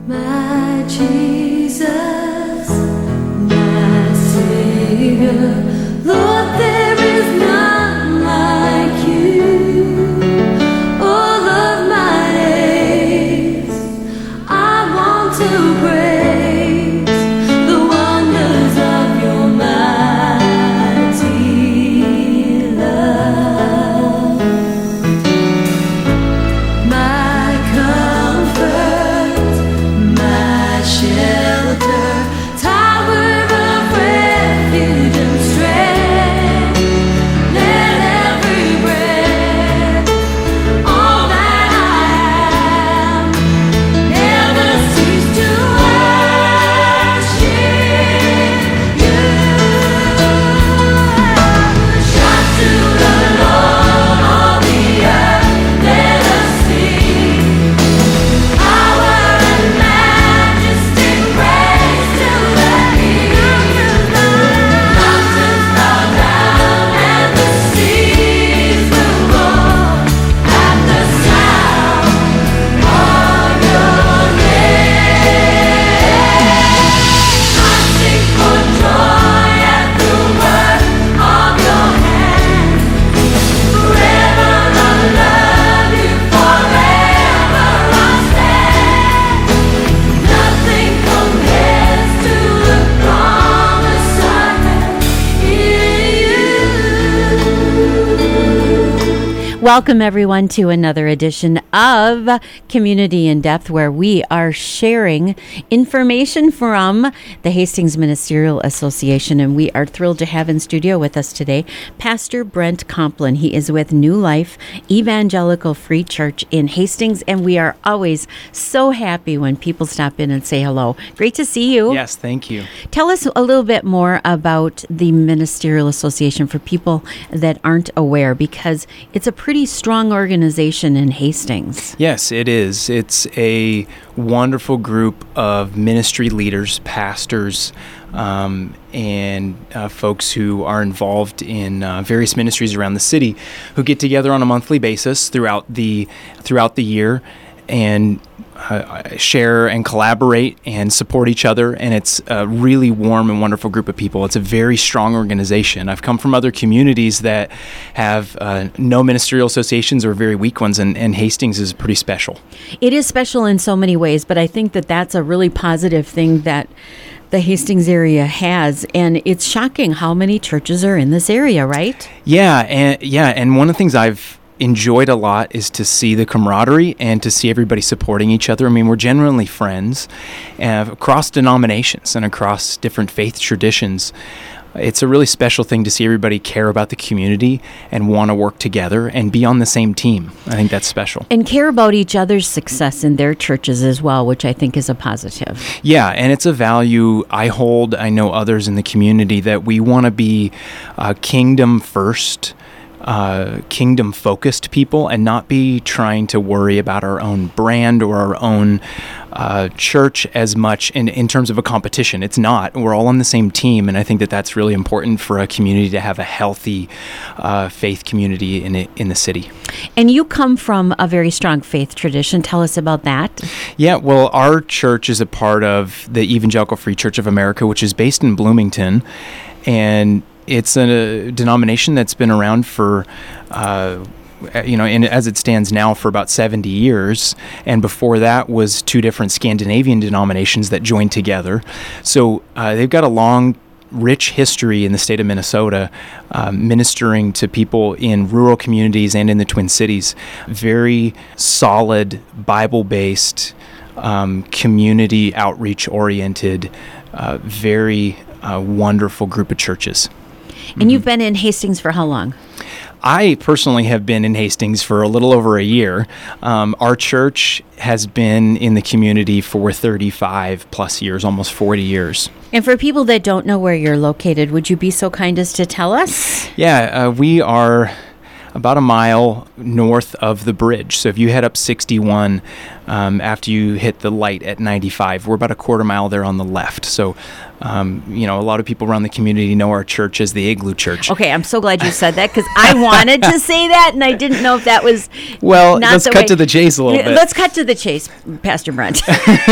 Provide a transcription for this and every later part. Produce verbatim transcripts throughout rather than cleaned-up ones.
My Jesus, my Savior, Lord, there is none like you. All of my days, I want to praise the wonders of your mighty love. My comfort, my shelter, tower of refuge and strength. Let every breath, all that I am, never cease to worship you. Shout to the Lord, all the earth, let us sing. Power and majesty, praise to the King. Mountains bow down and the seas will roar at the sound of your name. I sing for joy at the work of your hand. Forever I'll love you, forever I'll stand. Nothing compares to the promise I have in you. Welcome, everyone, to another edition of Community in Depth, where we are sharing information from the Hastings Ministerial Association. And we are thrilled to have in studio with us today Pastor Brent Complin. He is with New Life Evangelical Free Church in Hastings, and we are always so happy when people stop in and say hello. Great to see you. Yes, thank you. Tell us a little bit more about the Ministerial Association for people that aren't aware, because it's a pretty strong organization in Hastings. Yes, it is. It's a wonderful group of ministry leaders, pastors, um, and uh, folks who are involved in uh, various ministries around the city, who get together on a monthly basis throughout the throughout the year and uh, share and collaborate and support each other. And it's a really warm and wonderful group of people. It's a very strong organization. I've come from other communities that have uh, no ministerial associations or very weak ones, and, and Hastings is pretty special. It is special in so many ways, but I think that that's a really positive thing that the Hastings area has, and it's shocking how many churches are in this area, right? Yeah, and yeah, and one of the things I've enjoyed a lot is to see the camaraderie and to see everybody supporting each other. I mean, we're genuinely friends uh, across denominations and across different faith traditions. It's a really special thing to see everybody care about the community and want to work together and be on the same team. I think that's special. And care about each other's success in their churches as well, which I think is a positive. Yeah, and it's a value I hold. I know others in the community that we want to be uh, kingdom first, uh, kingdom focused people, and not be trying to worry about our own brand or our own uh, church as much in, in terms of a competition. It's not. We're all on the same team, and I think that that's really important for a community to have a healthy uh, faith community in it, in the city. And you come from a very strong faith tradition. Tell us about that. Yeah, well, our church is a part of the Evangelical Free Church of America, which is based in Bloomington, and it's a denomination that's been around for, uh, you know, and as it stands now, for about seventy years. And before that was two different Scandinavian denominations that joined together. So uh, they've got a long, rich history in the state of Minnesota, uh, ministering to people in rural communities and in the Twin Cities. Very solid, Bible-based, um, community outreach-oriented, uh, very uh, wonderful group of churches. And mm-hmm. You've been in Hastings for how long? I personally have been in Hastings for a little over a year. Um, our church has been in the community for thirty-five plus years, almost forty years. And for people that don't know where you're located, would you be so kind as to tell us? Yeah, uh, we are about a mile north of the bridge. So if you head up sixty-one um, after you hit the light at ninety-five, we're about a quarter mile there on the left. So, um, you know, a lot of people around the community know our church as the Igloo Church. Okay, I'm so glad you said that because I wanted to say that and I didn't know if that was Well, not let's the cut way. to the chase a little bit. Let's cut to the chase, Pastor Brent.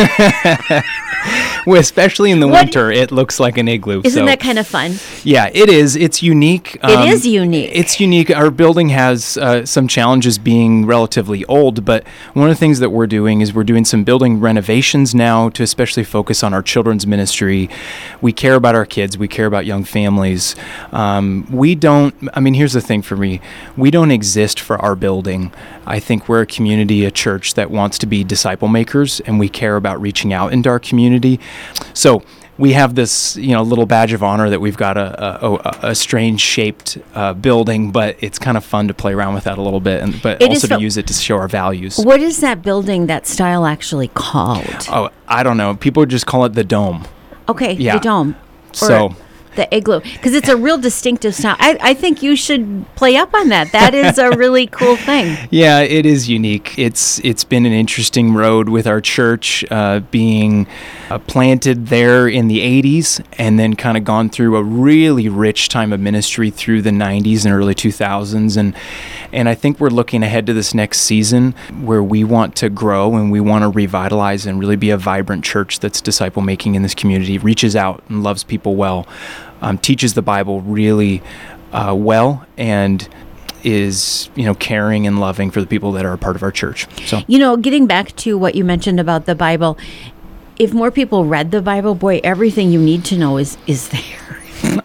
Well, especially in the What- winter, it looks like an igloo. Isn't so. that kind of fun? Yeah, it is. It's unique. It is unique. It's unique. Our building has uh, some challenges being relatively old, but one of the things that we're doing is we're doing some building renovations now to especially focus on our children's ministry. We care about our kids. We care about young families. Um, we don't, I mean, here's the thing for me. We don't exist for our building. I think we're a community, a church that wants to be disciple makers, and we care about reaching out into our community. So we have this, you know, little badge of honor that we've got a a, a, a strange shaped uh, building, but it's kind of fun to play around with that a little bit, and but It is also to fun. use it to show our values. What is that building, that style actually called? Oh, I don't know. People just call it the Dome. Okay, yeah. the dome. Or So. the igloo, because it's a real distinctive style. I, I think you should play up on that. That is a really cool thing. Yeah, it is unique. It's it's been an interesting road with our church uh, being uh, planted there in the eighties and then kind of gone through a really rich time of ministry through the nineties and early two thousands. And and I think we're looking ahead to this next season where we want to grow and we want to revitalize and really be a vibrant church that's disciple making in this community, reaches out and loves people well, um, teaches the Bible really uh, well, and is, you know, caring and loving for the people that are a part of our church. So You know, getting back to what you mentioned about the Bible, if more people read the Bible, boy, everything you need to know is is there.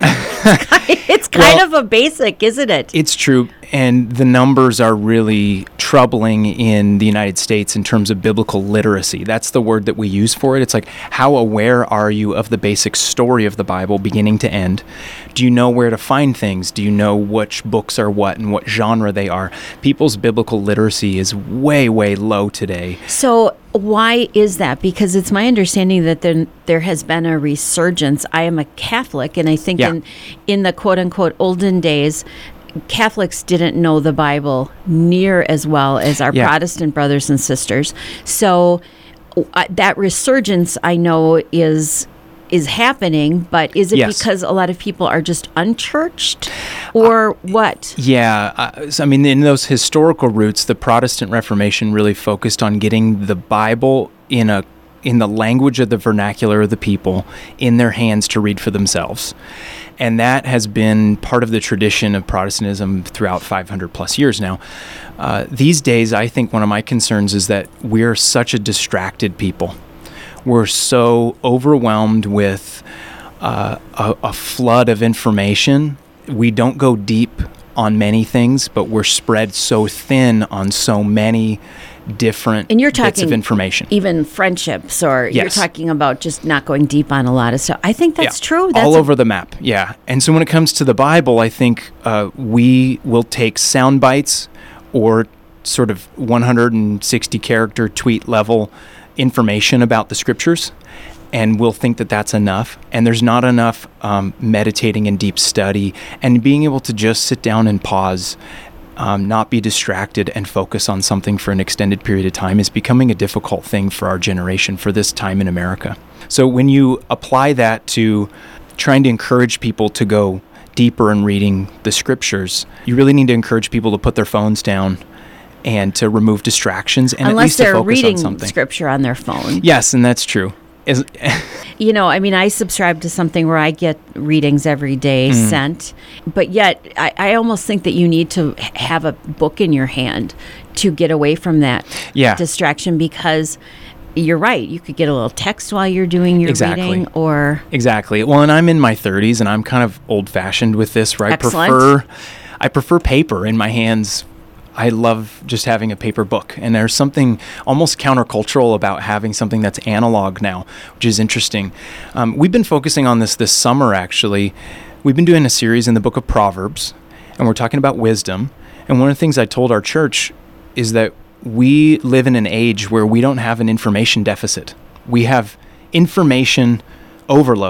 It's kind Well, of a basic, isn't it? it's true, and the numbers are really troubling in the United States in terms of biblical literacy. That's the word that we use for it. It's like, how aware are you of the basic story of the Bible beginning to end? Do you know where to find things? Do you know which books are what and what genre they are? People's biblical literacy is way, way low today. So why is that? Because it's my understanding that there, there has been a resurgence. I am a Catholic, and I think Yeah. in, in the quote-unquote olden days, Catholics didn't know the Bible near as well as our Yeah. Protestant brothers and sisters. So uh, that resurgence, I know, is is happening, but is it Yes. because a lot of people are just unchurched, or what? Yeah, uh, so, I mean, in those historical roots, the Protestant Reformation really focused on getting the Bible in a in the language of the vernacular of the people in their hands to read for themselves. And that has been part of the tradition of Protestantism throughout five hundred plus years now. Uh, these days, I think one of my concerns is that we're such a distracted people. We're so overwhelmed with uh, a, a flood of information. We don't go deep on many things, but we're spread so thin on so many different And you're bits talking of information. even friendships, or Yes. you're talking about just not going deep on a lot of stuff. I think that's Yeah, true. That's all a- over the map. Yeah. And so when it comes to the Bible, I think uh, we will take sound bites or sort of one hundred sixty character tweet level information about the scriptures, and we'll think that that's enough. And there's not enough um, meditating and deep study and being able to just sit down and pause, um, not be distracted, and focus on something for an extended period of time is becoming a difficult thing for our generation, for this time in America. So when you apply that to trying to encourage people to go deeper in reading the scriptures, you really need to encourage people to put their phones down and to remove distractions and at unless least to they're focus reading on something. scripture on their phone. Yes, and that's true. Is, You know, I mean, I subscribe to something where I get readings every day Mm-hmm. sent, but yet I, I almost think that you need to h- have a book in your hand to get away from that Yeah. distraction, because you're right. You could get a little text while you're doing your Exactly. reading, or Exactly. Well, and I'm in my thirties, and I'm kind of old-fashioned with this, where I Excellent. prefer, I prefer paper in my hands. I love just having a paper book, and there's something almost countercultural about having something that's analog now, which is interesting. Um, we've been focusing on this this summer, actually. We've been doing a series in the book of Proverbs, and we're talking about wisdom. And one of the things I told our church is that we live in an age where we don't have an information deficit. We have information overload,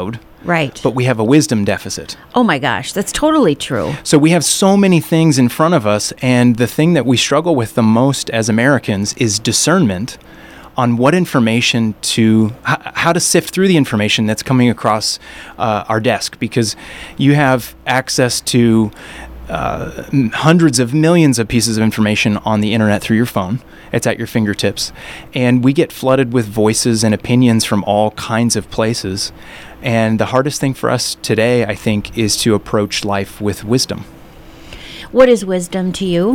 Right. but we have a wisdom deficit. Oh my gosh, that's totally true. So we have so many things in front of us, and the thing that we struggle with the most as Americans is discernment on what information to, h- how to sift through the information that's coming across uh, our desk, because you have access to uh, m- hundreds of millions of pieces of information on the internet through your phone. It's at your fingertips, and we get flooded with voices and opinions from all kinds of places. And the hardest thing for us today, I think, is to approach life with wisdom. What is wisdom to you?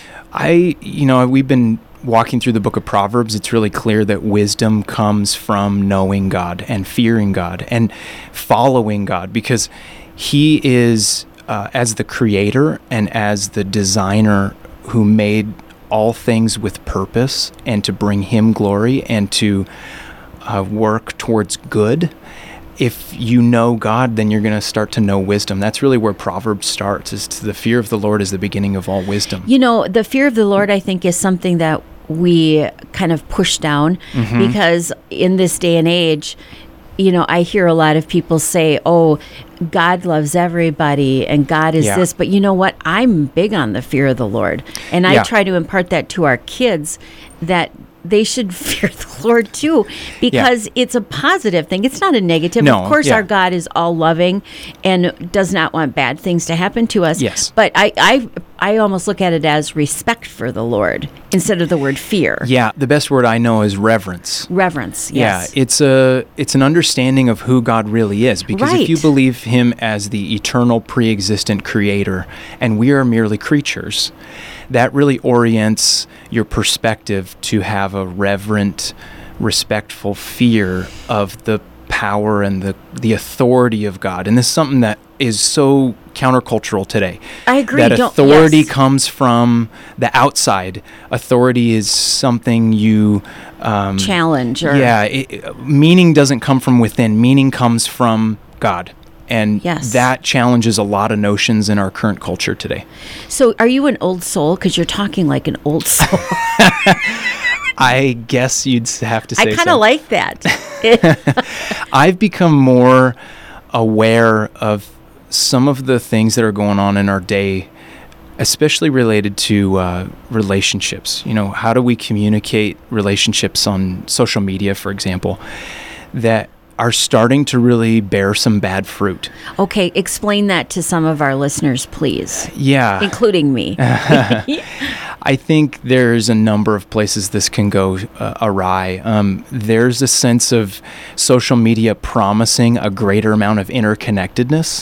I, you know, we've been walking through the book of Proverbs. It's really clear that wisdom comes from knowing God and fearing God and following God, because he is, uh, as the creator and as the designer who made all things with purpose and to bring him glory and to uh, work towards good. If you know God, then you're going to start to know wisdom. That's really where Proverbs starts, is to the fear of the Lord is the beginning of all wisdom. You know, the fear of the Lord, I think, is something that we kind of push down Mm-hmm. because in this day and age, you know, I hear a lot of people say, oh, God loves everybody and God is Yeah. this. But you know what? I'm big on the fear of the Lord. And I Yeah. try to impart that to our kids, that they should fear the Lord too, because it's a positive thing. It's not a negative. No, of course, yeah. our God is all loving and does not want bad things to happen to us. Yes. But I, I, I almost look at it as respect for the Lord instead of the word fear. Yeah, the best word I know is reverence. Reverence. Yes. Yeah, it's a it's an understanding of who God really is, because if you Right. believe him as the eternal pre-existent creator and we are merely creatures, that really orients your perspective to have a reverent, respectful fear of the power and the the authority of God. And this is something that is so countercultural today. I agree. That Don't- authority yes. comes from the outside. Authority is something you um, Challenge or yeah, it, meaning doesn't come from within. Meaning comes from God. And Yes. that challenges a lot of notions in our current culture today. So, are you an old soul? Because you're talking like an old soul. I guess you'd have to say I kind so. of like that. I've become more aware of some of the things that are going on in our day, especially related to uh, relationships. You know, how do we communicate relationships on social media, for example, that are starting to really bear some bad fruit. Okay, explain that to some of our listeners, please, Yeah. including me. I think there's a number of places this can go uh, awry. Um, there's a sense of social media promising a greater amount of interconnectedness.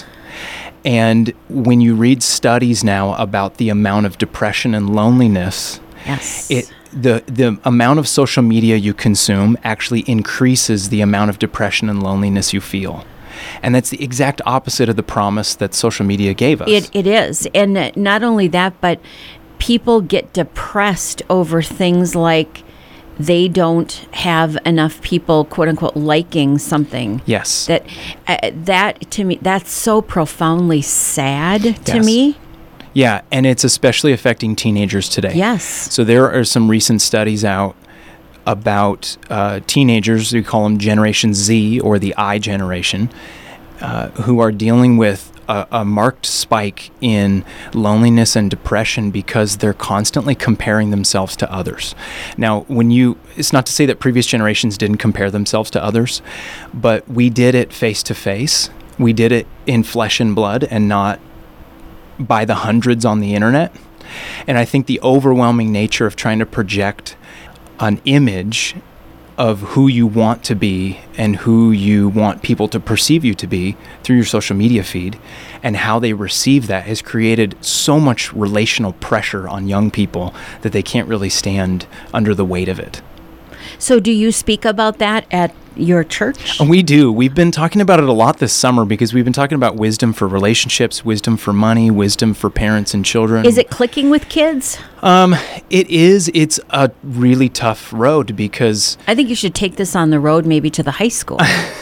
And when you read studies now about the amount of depression and loneliness, Yes. it the the amount of social media you consume actually increases the amount of depression and loneliness you feel. And that's the exact opposite of the promise that social media gave us. It it is, and uh, not only that, but people get depressed over things like they don't have enough people, quote unquote, liking something. Yes. That uh, that to me, that's so profoundly sad to Yes. me. Yeah, and it's especially affecting teenagers today. Yes. So there are some recent studies out about uh, teenagers, we call them Generation Z or the I generation, uh, who are dealing with a, a marked spike in loneliness and depression because they're constantly comparing themselves to others. Now, when you, it's not to say that previous generations didn't compare themselves to others, but we did it face to face. We did it in flesh and blood and not by the hundreds on the internet. And I think the overwhelming nature of trying to project an image of who you want to be and who you want people to perceive you to be through your social media feed and how they receive that has created so much relational pressure on young people that they can't really stand under the weight of it. So, do you speak about that at your church? We do. We've been talking about it a lot this summer because we've been talking about wisdom for relationships, wisdom for money, wisdom for parents and children. Is it clicking with kids? Um, it is. It's a really tough road because I think you should take this on the road, maybe to the high school.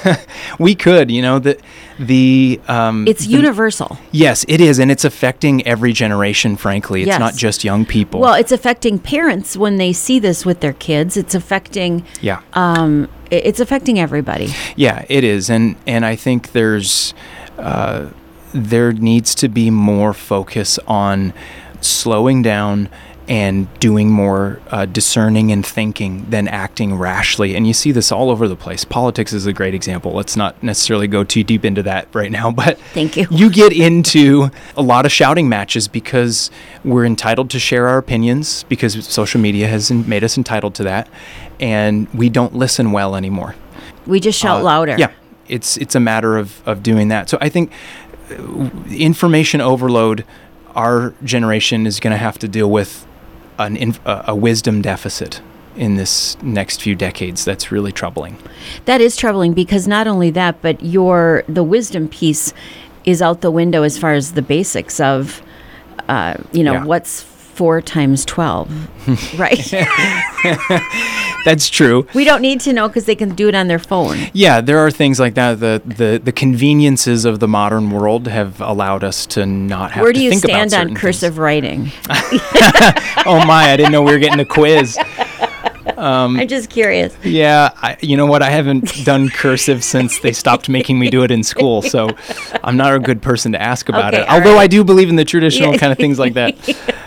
we could, you know, the the um, It's the- universal. Yes, it is, and it's affecting every generation. Frankly, it's Yes. not just young people. Well, it's affecting parents when they see this with their kids. It's affecting yeah, um, i- it's affecting everybody. Yeah, it is, and and I think there's uh, there needs to be more focus on slowing down and doing more uh, discerning and thinking than acting rashly. And you see this all over the place. Politics is a great example. Let's not necessarily go too deep into that right now, but Thank you. You get into a lot of shouting matches because we're entitled to share our opinions because social media has en- made us entitled to that, and we don't listen well anymore. We just shout Uh, louder. Yeah, it's it's a matter of, of doing that. So I think uh, information overload, our generation is going to have to deal with an inf- a a wisdom deficit in this next few decades. That's really troubling. That is troubling because not only that, but your the wisdom piece is out the window as far as the basics of, uh, you know, Yeah. what's four times twelve, right? That's true. We don't need to know because they can do it on their phone. Yeah, there are things like that. The, the the conveniences of the modern world have allowed us to not have Where to do you think about stand on certain cursive writing? things. Oh my, I didn't know we were getting a quiz. I'm just curious. Yeah, I, you know what? I haven't done cursive since they stopped making me do it in school, so I'm not a good person to ask about Okay, it. all Although right. I do believe in the traditional Yeah. kind of things like that.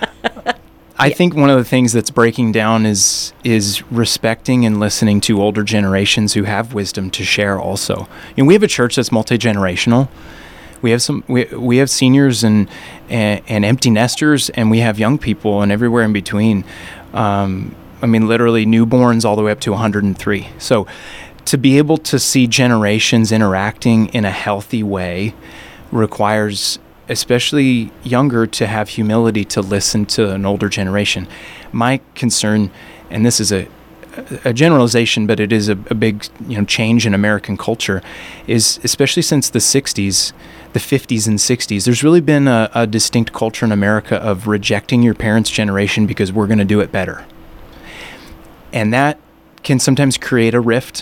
I think one of the things that's breaking down is is respecting and listening to older generations who have wisdom to share also. And we have a church that's multi-generational. We have some we, we have seniors and, and and empty nesters, and we have young people and everywhere in between. Um, I mean, literally newborns all the way up to one hundred three. So to be able to see generations interacting in a healthy way requires, especially younger, to have humility to listen to an older generation. My concern, and this is a a generalization, but it is a, a big you know change in American culture, is especially since the sixties, the fifties and sixties, there's really been a, a distinct culture in America of rejecting your parents' generation because we're going to do it better. And that can sometimes create a rift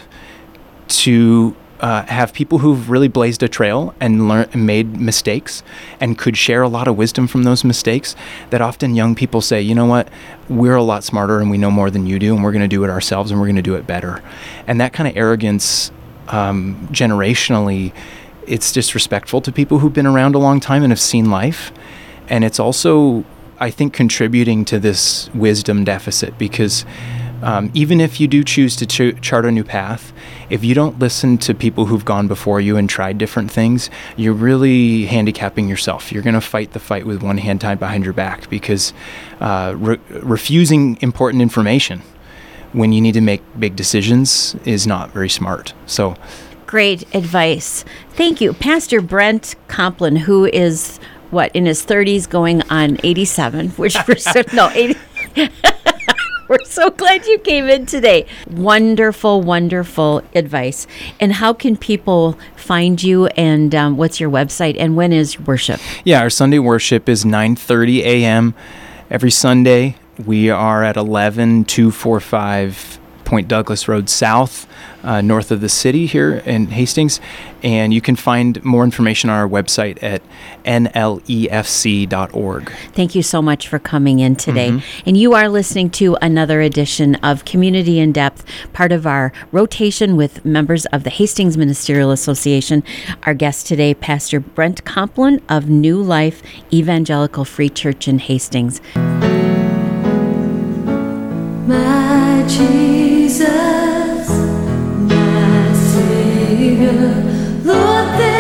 to uh, have people who've really blazed a trail and learned and made mistakes and could share a lot of wisdom from those mistakes, that often young people say, you know what, we're a lot smarter and we know more than you do, and we're going to do it ourselves and we're going to do it better. And that kind of arrogance um, generationally, it's disrespectful to people who've been around a long time and have seen life. And it's also, I think, contributing to this wisdom deficit because Um, even if you do choose to ch- chart a new path, if you don't listen to people who've gone before you and tried different things, you're really handicapping yourself. You're going to fight the fight with one hand tied behind your back because uh, re- refusing important information when you need to make big decisions is not very smart. So, Great advice. Thank you. Pastor Brent Complin, who is, what, in his thirties going on eighty-seven, which we're so, no, eighty. We're so glad you came in today. Wonderful, wonderful advice. And how can people find you, and um, what's your website, and when is worship? yeah, our Sunday worship is nine thirty a.m. every Sunday. We are at eleven two forty-five Point Douglas Road South, uh, north of the city here in Hastings. And you can find more information on our website at N L E F C dot org. Thank you so much for coming in today. And you are listening to another edition of Community in Depth, part of our rotation with members of the Hastings Ministerial Association. Our guest today, Pastor Brent Complin of New Life Evangelical Free Church in Hastings. My Jesus, my Savior, Lord, there